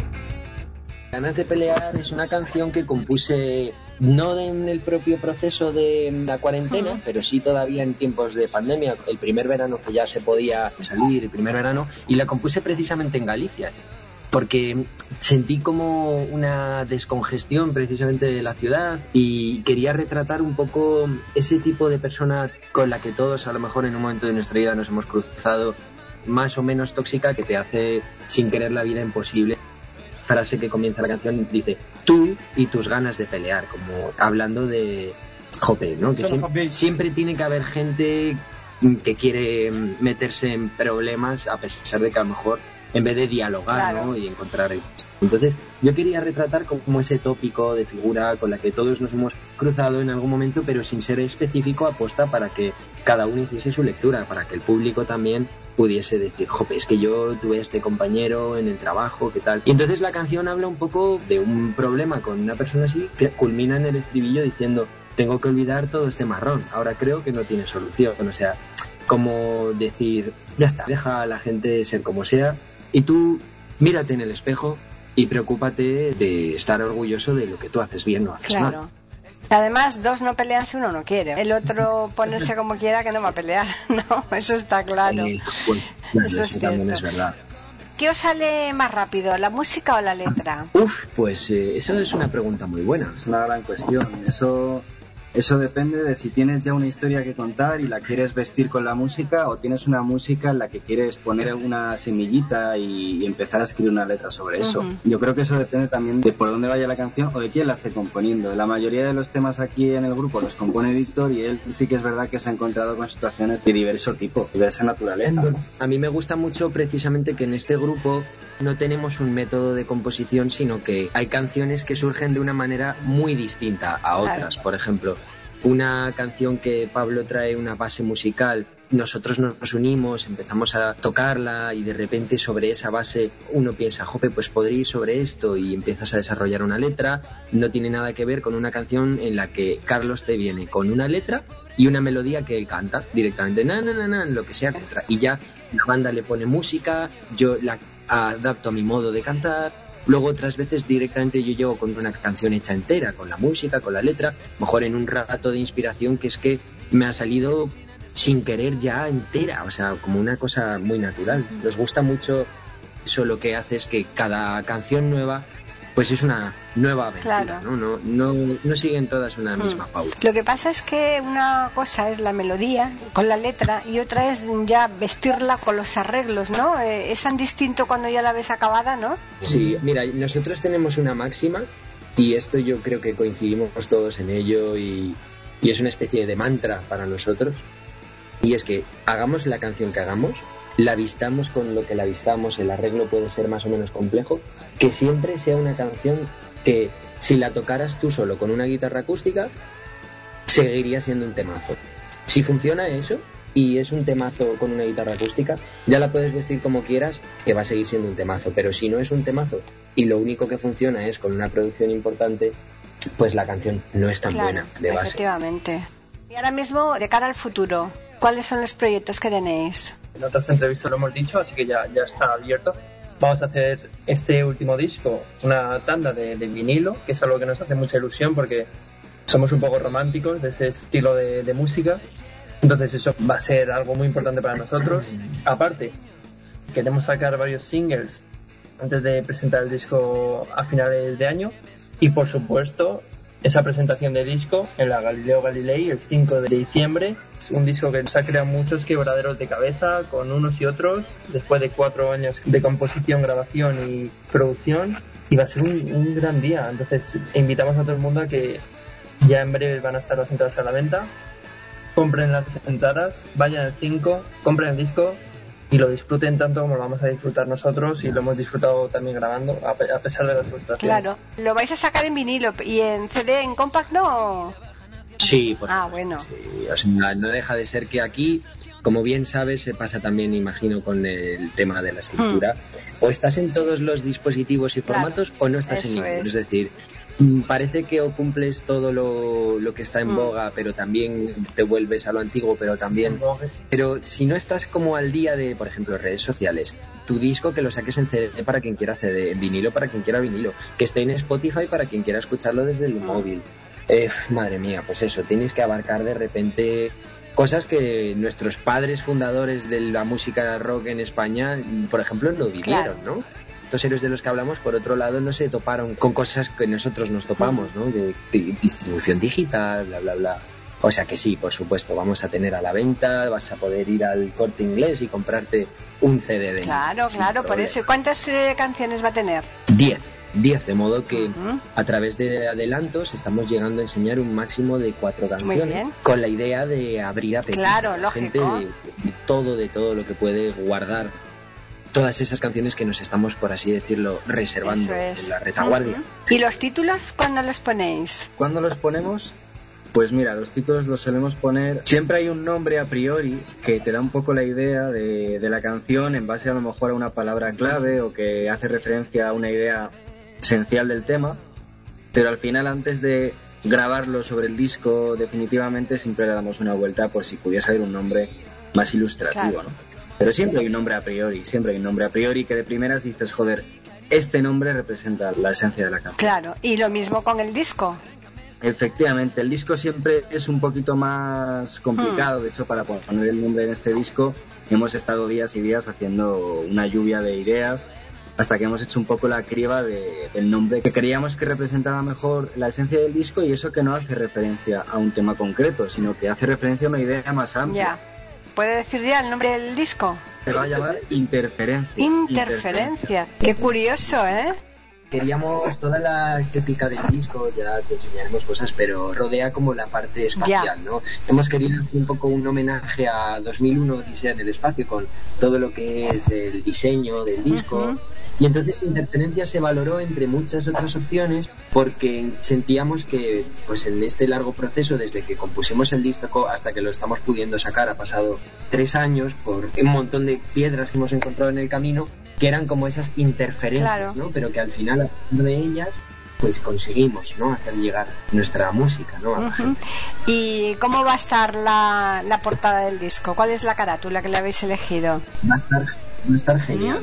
Ganas de pelear es una canción que compuse no en el propio proceso de la cuarentena, pero sí todavía en tiempos de pandemia, el primer verano que ya se podía salir, el primer verano, y la compuse precisamente en Galicia, porque sentí como una descongestión precisamente de la ciudad y quería retratar un poco ese tipo de persona con la que todos a lo mejor en un momento de nuestra vida nos hemos cruzado, más o menos tóxica, que te hace sin querer la vida imposible. Frase que comienza la canción dice: tú y tus ganas de pelear, como hablando de jope, ¿no? Que siempre tiene que haber gente que quiere meterse en problemas a pesar de que a lo mejor en vez de dialogar, claro, ¿no? Y encontrar. Entonces yo quería retratar como ese tópico de figura con la que todos nos hemos cruzado en algún momento, pero sin ser específico, aposta para que cada uno hiciese su lectura, para que el público también pudiese decir, jope, es que yo tuve a este compañero en el trabajo, ¿qué tal? Y entonces la canción habla un poco de un problema con una persona así, que culmina en el estribillo diciendo: tengo que olvidar todo este marrón, ahora creo que no tiene solución. O sea, como decir, ya está, deja a la gente ser como sea y tú mírate en el espejo y preocúpate de estar orgulloso de lo que tú haces bien o haces mal. Además, dos no pelean si uno no quiere. El otro ponerse como quiera que no va a pelear, ¿no? Eso está claro. Pues, claro, eso es también es verdad. ¿Qué os sale más rápido, la música o la letra? Pues eso es una pregunta muy buena. Es una gran cuestión. Eso depende de si tienes ya una historia que contar y la quieres vestir con la música, o tienes una música en la que quieres poner una semillita y empezar a escribir una letra sobre eso. Yo creo que eso depende también de por dónde vaya la canción o de quién la esté componiendo. La mayoría de los temas aquí en el grupo los compone Víctor, y él sí que es verdad que se ha encontrado con situaciones de diverso tipo, diversa naturaleza. A mí me gusta mucho precisamente que en este grupo no tenemos un método de composición, sino que hay canciones que surgen de una manera muy distinta a otras. Claro. Por ejemplo, una canción que Pablo trae una base musical, nosotros nos unimos, empezamos a tocarla y de repente sobre esa base uno piensa, jope, pues podría ir sobre esto, y empiezas a desarrollar una letra. No tiene nada que ver con una canción en la que Carlos te viene con una letra y una melodía que él canta directamente, lo que sea, y ya la banda le pone música, yo la adapto a mi modo de cantar. Luego otras veces directamente yo llego con una canción hecha entera, con la música, con la letra, mejor en un rato de inspiración que es que me ha salido sin querer ya entera, o sea, como una cosa muy natural. Nos gusta mucho eso, lo que hace es que cada canción nueva pues es una nueva aventura, claro. No siguen todas una misma pauta. Lo que pasa es que una cosa es la melodía con la letra y otra es ya vestirla con los arreglos, ¿no? Es tan distinto cuando ya la ves acabada, ¿no? Sí, mira, nosotros tenemos una máxima y esto yo creo que coincidimos todos en ello y es una especie de mantra para nosotros, y es que hagamos la canción que hagamos, la vistamos con lo que la vistamos, el arreglo puede ser más o menos complejo, que siempre sea una canción que si la tocaras tú solo con una guitarra acústica seguiría siendo un temazo. Si funciona eso y es un temazo con una guitarra acústica, ya la puedes vestir como quieras, que va a seguir siendo un temazo. Pero si no es un temazo y lo único que funciona es con una producción importante, pues la canción no es tan buena de base. Efectivamente. Y ahora mismo, de cara al futuro, ¿cuáles son los proyectos que tenéis? En otras entrevistas lo hemos dicho, así que ya está abierto. Vamos a hacer este último disco, una tanda de vinilo, que es algo que nos hace mucha ilusión porque somos un poco románticos de ese estilo de música. Entonces eso va a ser algo muy importante para nosotros. Aparte, queremos sacar varios singles antes de presentar el disco a finales de año. Y por supuesto, esa presentación de disco en la Galileo Galilei el 5 de diciembre. Es un disco que nos ha creado muchos quebraderos de cabeza con unos y otros, después de 4 años de composición, grabación y producción. y va a ser un gran día. Entonces invitamos a todo el mundo a que ya en breve van a estar las entradas a la venta. Compren las entradas, vayan al 5, compren el disco y lo disfruten tanto como lo vamos a disfrutar nosotros, y lo hemos disfrutado también grabando, a pesar de las frustraciones. Claro, lo vais a sacar en vinilo y en CD, en compact, ¿no? Sí, por supuesto, bueno. Sí. O sea, no deja de ser que aquí, como bien sabes, se pasa también, imagino, con el tema de la escritura. O estás en todos los dispositivos y formatos, o no estás en ninguno. Es decir, parece que o cumples todo lo que está en boga, pero también te vuelves a lo antiguo, pero también... Pero si no estás como al día de, por ejemplo, redes sociales, tu disco que lo saques en CD para quien quiera CD, en vinilo para quien quiera vinilo, que esté en Spotify para quien quiera escucharlo desde el móvil. Madre mía, pues eso, tienes que abarcar de repente cosas que nuestros padres fundadores de la música rock en España, por ejemplo, no vivieron, ¿no? Estos héroes de los que hablamos, por otro lado, no se toparon con cosas que nosotros nos topamos, ¿no? De distribución digital, bla, bla, bla. O sea que sí, por supuesto, vamos a tener a la venta, vas a poder ir al Corte Inglés y comprarte un CD de Claro, por eso. ¿Y cuántas canciones va a tener? 10, de modo que a través de adelantos estamos llegando a enseñar un máximo de 4 canciones, con la idea de abrir apetito a la gente de todo lo que puede guardar todas esas canciones que nos estamos, por así decirlo, reservando en la retaguardia. ¿Y los títulos cuándo los ponéis? ¿Cuándo los ponemos? Pues mira, los títulos los solemos poner... Siempre hay un nombre a priori que te da un poco la idea de la canción en base a lo mejor a una palabra clave o que hace referencia a una idea esencial del tema, pero al final, antes de grabarlo sobre el disco, definitivamente siempre le damos una vuelta por si pudiese haber un nombre más ilustrativo, ¿no? Pero siempre hay un nombre a priori, que de primeras dices, joder, este nombre representa la esencia de la canción. Claro, y lo mismo con el disco. Efectivamente, el disco siempre es un poquito más complicado. De hecho, para poner el nombre en este disco hemos estado días y días haciendo una lluvia de ideas hasta que hemos hecho un poco la criba del nombre que creíamos que representaba mejor la esencia del disco, y eso que no hace referencia a un tema concreto, sino que hace referencia a una idea más amplia. ¿Puede decir ya el nombre del disco? Se va a llamar Interferencia. Interferencia. Qué curioso, ¿eh? Queríamos toda la estética del disco, ya te enseñaremos cosas, pero rodea como la parte espacial, ¿no? Hemos querido hacer un poco un homenaje a 2001, Odisea en el espacio, con todo lo que es el diseño del disco. Y entonces Interferencia se valoró entre muchas otras opciones porque sentíamos que, pues, en este largo proceso, desde que compusimos el disco hasta que lo estamos pudiendo sacar, ha pasado 3 años por un montón de piedras que hemos encontrado en el camino, que eran como esas interferencias, ¿no? Pero que al final, a partir de ellas, pues conseguimos, ¿no?, hacer llegar nuestra música, ¿no?, a la gente. ¿Y cómo va a estar la portada del disco? ¿Cuál es la carátula que le habéis elegido? Va a estar genial.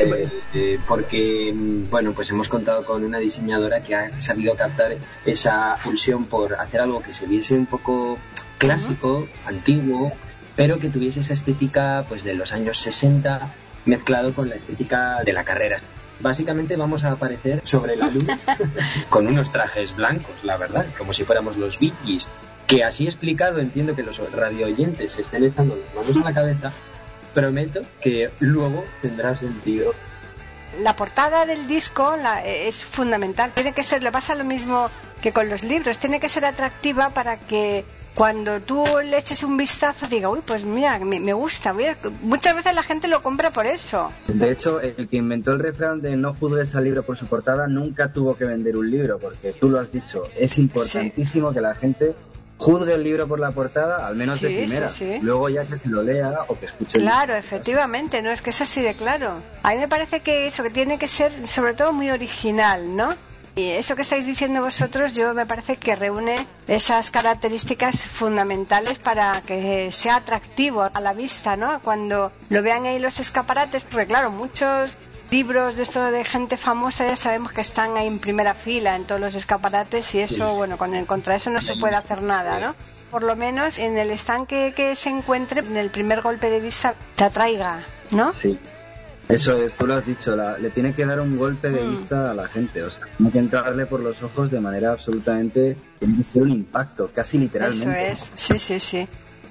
Porque, bueno, pues hemos contado con una diseñadora que ha sabido captar esa pulsión por hacer algo que se viese un poco clásico, antiguo, pero que tuviese esa estética, pues, de los años 60 mezclado con la estética de la carrera. Básicamente vamos a aparecer sobre la luna con unos trajes blancos, la verdad, como si fuéramos los Bee Gees, que así explicado entiendo que los radio oyentes se estén echando las manos a la cabeza. Prometo que luego tendrá sentido. La portada del disco es fundamental. Tiene que ser, le pasa lo mismo que con los libros, tiene que ser atractiva para que cuando tú le eches un vistazo diga, uy, pues mira, me gusta. Muchas veces la gente lo compra por eso. De hecho, el que inventó el refrán de no juzgues al libro por su portada nunca tuvo que vender un libro, porque tú lo has dicho, es importantísimo que la gente juzgue el libro por la portada, al menos de primera. Luego ya que se lo lea o que escuche. Claro, efectivamente, no es que es así de claro. A mí me parece que eso, que tiene que ser sobre todo muy original, ¿no? Y eso que estáis diciendo vosotros, yo me parece que reúne esas características fundamentales para que sea atractivo a la vista, ¿no? Cuando lo vean ahí los escaparates, porque claro, muchos libros de esto de gente famosa ya sabemos que están ahí en primera fila en todos los escaparates, y eso, bueno, contra eso no se puede hacer nada, ¿no? Por lo menos en el stand que se encuentre, en el primer golpe de vista te atraiga, ¿no? Sí. Eso es, tú lo has dicho, le tiene que dar un golpe de vista a la gente, o sea, tiene que entrarle por los ojos de manera absolutamente, tiene que ser un impacto, casi literalmente. Eso es, sí.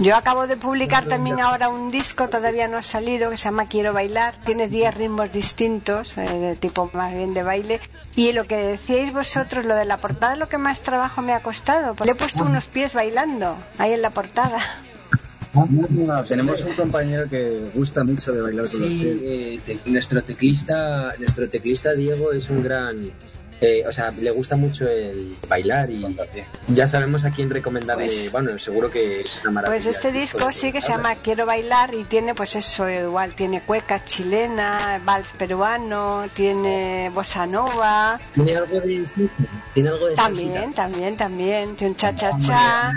Yo acabo de publicar también ahora un disco, todavía no ha salido, que se llama Quiero Bailar. Tiene 10 ritmos distintos, de tipo más bien de baile. Y lo que decíais vosotros, lo de la portada, es lo que más trabajo me ha costado. Le he puesto unos pies bailando ahí en la portada. Tenemos un compañero que gusta mucho de bailar con los pies. Nuestro teclista Diego es un gran... le gusta mucho el bailar y ya sabemos a quién recomendarle. Pues, bueno, seguro que es una maravilla. Pues este disco sí que se llama Quiero Bailar y tiene pues eso, igual tiene cueca chilena, vals peruano, tiene bossa nova. ¿Tiene algo de También, tiene un cha-cha-cha.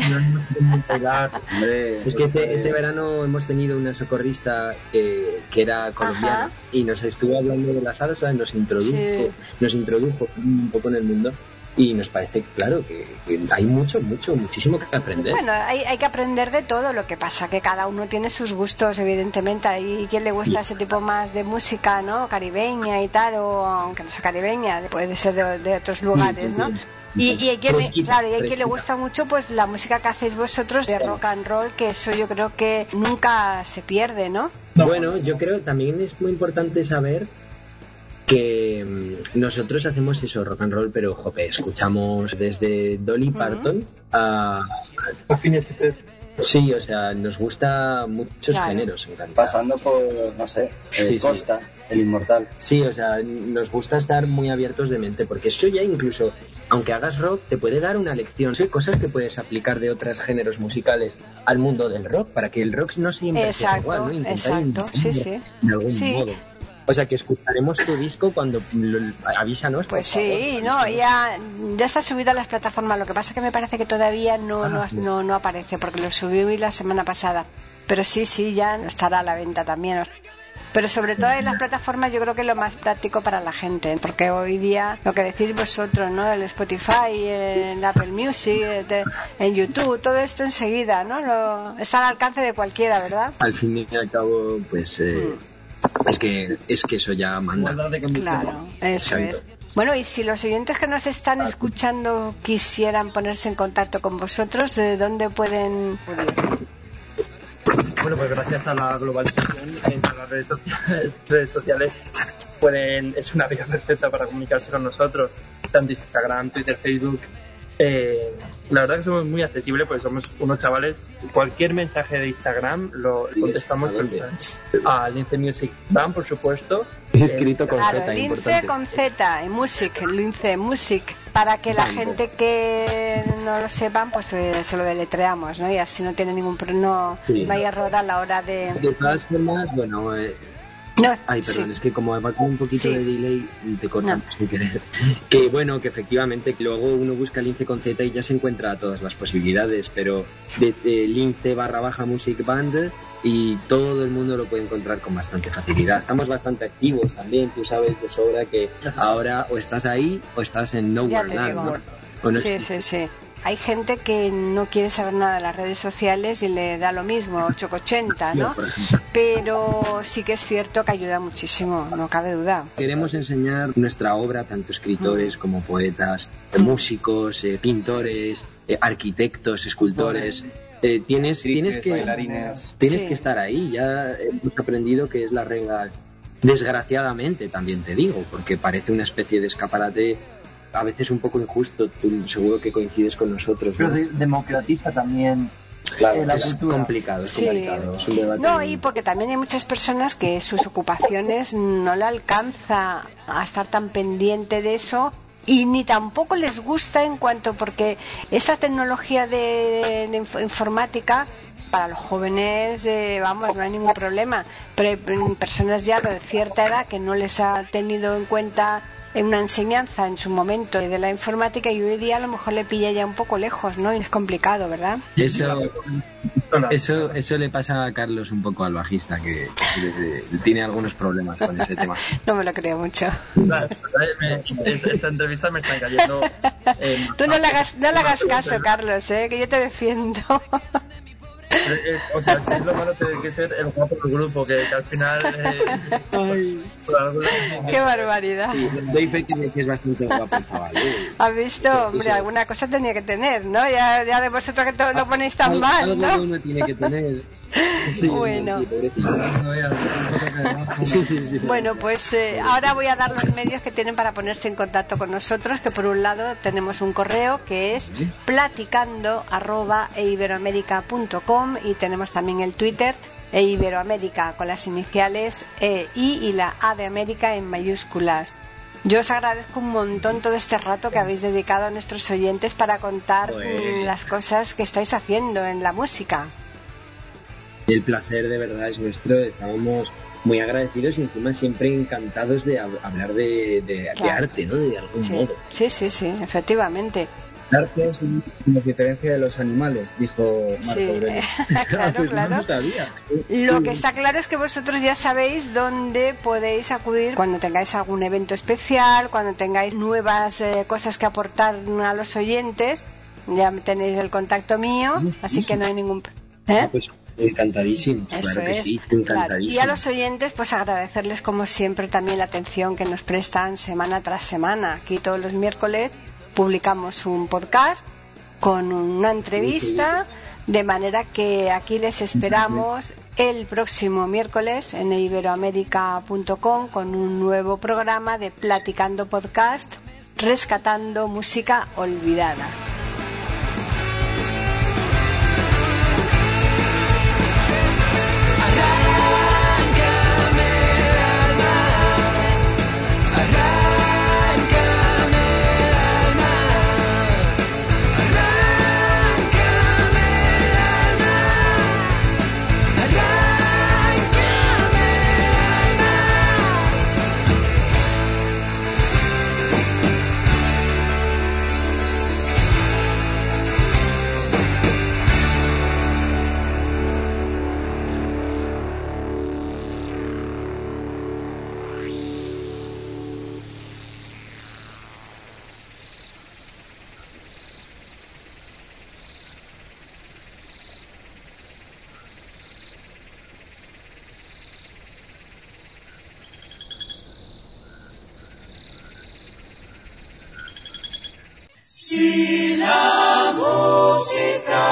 Es que este verano hemos tenido una socorrista que era colombiana. Ajá. Y nos estuvo hablando de la salsa, nos introdujo un poco en el mundo y nos parece claro que hay muchísimo que aprender. Bueno, hay que aprender de todo, lo que pasa que cada uno tiene sus gustos, evidentemente. Hay quien le gusta ese tipo más de música, ¿no? Caribeña y tal, o aunque no sea caribeña, puede ser de otros lugares, ¿no? Y hay quien le gusta mucho pues la música que hacéis vosotros de rock and roll, que eso yo creo que nunca se pierde, ¿no? Bueno, yo creo también es muy importante saber que nosotros hacemos eso, rock and roll, pero escuchamos desde Dolly Parton a Phineas y Ferb. Sí, o sea, nos gusta muchos géneros. Pasando por, no sé, Costa, el Inmortal. Sí, o sea, nos gusta estar muy abiertos de mente, porque eso ya incluso, aunque hagas rock, te puede dar una lección. Hay cosas que puedes aplicar de otros géneros musicales al mundo del rock, para que el rock no siempre sea igual, ¿no? Exacto, sí. De algún modo. O sea, que escucharemos tu disco cuando avísanos. Pues sí, no, ya está subido a las plataformas. Lo que pasa es que me parece que todavía no aparece, porque lo subí la semana pasada. Pero sí, ya estará a la venta también. Pero sobre todo en las plataformas yo creo que es lo más práctico para la gente, porque hoy día lo que decís vosotros, ¿no? El Spotify, el Apple Music, en YouTube, todo esto enseguida, ¿no? Está al alcance de cualquiera, ¿verdad? Al fin y al cabo, pues... Es que eso ya manda. Claro, eso es. Bueno, y si los oyentes que nos están escuchando quisieran ponerse en contacto con vosotros, ¿de dónde pueden...? Bueno, pues gracias a la globalización en las redes sociales es una vía perfecta para comunicarse con nosotros, tanto Instagram, Twitter, Facebook. La verdad que somos muy accesibles porque somos unos chavales. Cualquier mensaje de Instagram lo contestamos a Lince Music Band, por supuesto, escrito con Z, importante. Lince con Z y Lince Music, para que la gente que no lo sepan pues se lo deletreamos, ¿no? Y así no tiene ningún no hay error a la hora de todas formas, bueno, es que como va con un poquito de delay te cortamos sin querer. Que bueno, que efectivamente que luego uno busca Lince con Z y ya se encuentra todas las posibilidades, pero de Lince / Music Band y todo el mundo lo puede encontrar con bastante facilidad. Estamos bastante activos también, tú sabes de sobra que ahora o estás ahí o estás en Nowhere Land, ¿no? Sí. Hay gente que no quiere saber nada de las redes sociales y le da lo mismo, 880, ¿no? Pero sí que es cierto que ayuda muchísimo, no cabe duda. Queremos enseñar nuestra obra, tanto escritores como poetas, músicos, pintores, arquitectos, escultores. Tienes que estar ahí. Ya hemos aprendido que es la regla, desgraciadamente también te digo, porque parece una especie de escaparate a veces un poco injusto. Tú seguro que coincides con nosotros, ¿no? Pero democratiza también la es cultura. Complicado, es complicado. Es un debate. No, y porque también hay muchas personas que sus ocupaciones no le alcanza a estar tan pendiente de eso, y ni tampoco les gusta porque esta tecnología de informática para los jóvenes, no hay ningún problema, pero hay personas ya de cierta edad que no les ha tenido en cuenta en una enseñanza en su momento de la informática, y hoy día a lo mejor le pilla ya un poco lejos, ¿no? Y es complicado, ¿verdad? Eso le pasa a Carlos un poco, al bajista, que tiene algunos problemas con ese tema. No me lo creo mucho. Esta entrevista me está cayendo. Tú no le hagas caso, Carlos, que yo te defiendo. Si es lo malo, tiene que ser el guapo del grupo, que al final Qué barbaridad. Sí, doy fe que es bastante guapo el chaval. ¿Has visto? Hombre, alguna cosa tenía que tener, ¿no? Ya de vosotros que todo lo ponéis tan mal, ¿no? Algo uno tiene que tener. Sí, bueno. Sí. Bueno, pues ahora voy a dar los medios que tienen para ponerse en contacto con nosotros, que por un lado tenemos un correo que es platicando@eiberoamerica.com y tenemos también el Twitter Iberoamérica con las iniciales I y la A de América en mayúsculas. Yo os agradezco un montón todo este rato que habéis dedicado a nuestros oyentes para contar las cosas que estáis haciendo en la música. El placer de verdad es nuestro, estábamos muy agradecidos y encima siempre encantados de hablar de arte, ¿no? De algún modo. Sí, efectivamente. El arte es una diferencia de los animales, dijo Marco Aurelio. Claro. No sabía. Lo que está claro es que vosotros ya sabéis dónde podéis acudir cuando tengáis algún evento especial, cuando tengáis nuevas cosas que aportar a los oyentes. Ya tenéis el contacto mío, así que no hay ningún... Pues encantadísimo, eso claro que es, sí, encantadísimo. Y a los oyentes, pues agradecerles como siempre también la atención que nos prestan semana tras semana. Aquí todos los miércoles publicamos un podcast con una entrevista, de manera que aquí les esperamos el próximo miércoles en iberoamerica.com con un nuevo programa de Platicando Podcast, rescatando música olvidada. Si la música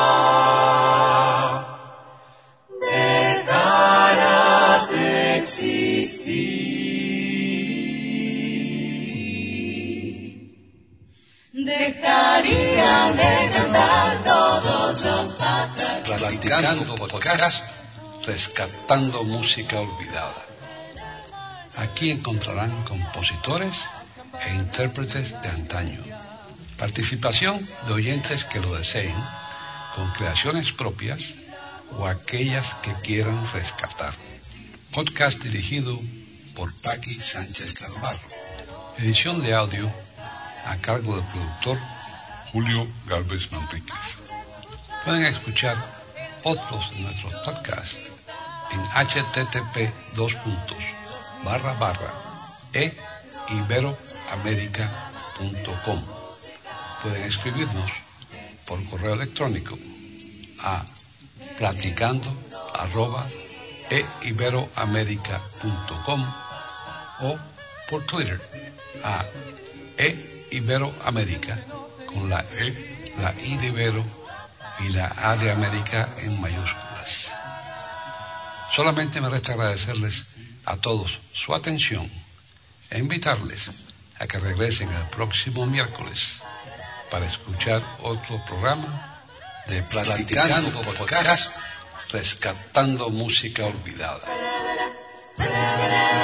dejara de existir, dejarían de cantar todos los pájaros. Platicando podcast, rescatando música olvidada. Aquí encontrarán compositores e intérpretes de antaño. Participación de oyentes que lo deseen, con creaciones propias o aquellas que quieran rescatar. Podcast dirigido por Paqui Sánchez Galvarro. Edición de audio a cargo del productor Julio Galvez Manríquez. Pueden escuchar otros de nuestros podcasts en http://eiberoamerica.com. Pueden escribirnos por correo electrónico a platicando@eiberoamerica.com o por Twitter a eiberoamerica con la E, la I de Ibero y la A de América en mayúsculas. Solamente me resta agradecerles a todos su atención e invitarles a que regresen el próximo miércoles para escuchar otro programa de Platicando Podcast, rescatando música olvidada.